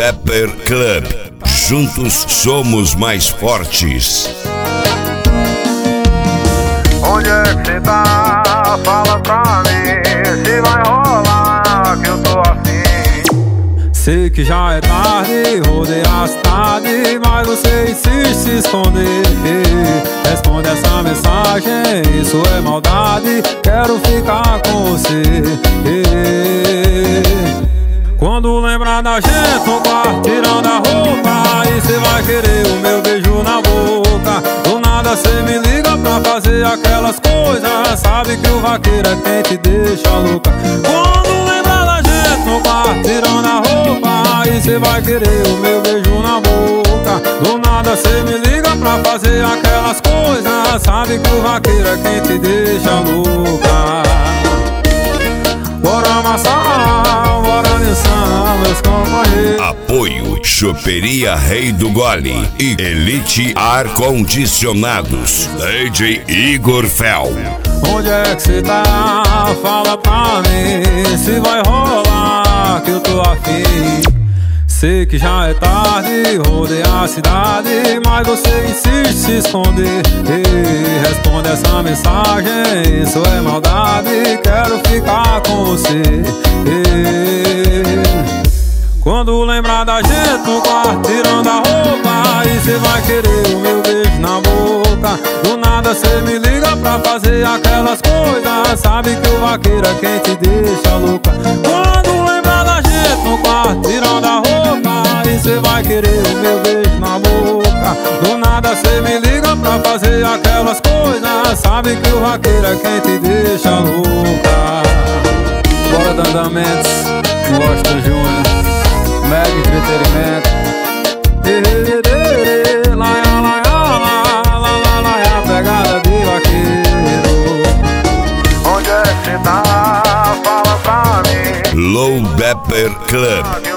Pepper Club. Juntos somos mais fortes. Onde é que cê tá? Fala pra mim se vai rolar que eu tô afim. Sei que já é tarde, rodei a cidade, mas você insiste em se esconder. Responde essa mensagem, isso é maldade, quero ficar com você. Quando lembrar da gente no quarto tirando a roupa, aí cê vai querer o meu beijo na boca. Do nada cê me liga pra fazer aquelas coisas, sabe que o vaqueiro é quem te deixa louca. Quando lembrar da gente no quarto tirando a roupa, aí cê vai querer o meu beijo na boca. Do nada cê me liga pra fazer aquelas coisas, sabe que o vaqueiro é quem te deixa louca. Bora amassar, bora dançar, meus companheiros. Apoio Choperia Rei do Gole e Elite Ar-Condicionados. DJ Igor Fel. Onde é que cê tá? Fala pra mim se vai rolar que eu tô afim. Sei que já é tarde, rodei a cidade, mas você insiste em se esconder. Responde essa mensagem, isso é maldade, quero ficar com você. Quando lembrar da gente no quarto tirando a roupa, aí cê vai querer o meu beijo na boca. Do nada cê me liga pra fazer aquelas coisas, sabe que o vaqueiro é quem te deixa louca. Quando lembrar da gente no quarto tirando a roupa, aí cê vai querer o meu beijo na boca. Do nada cê me liga pra fazer aquelas coisas, sabe que o vaqueiro é quem te deixa louca. Bora Dandamentos, Washington Júnior, Mega Entretenimento. Pegada de vaqueiro. Onde é que cê tá? Fala pra mim. Low Pepper Club.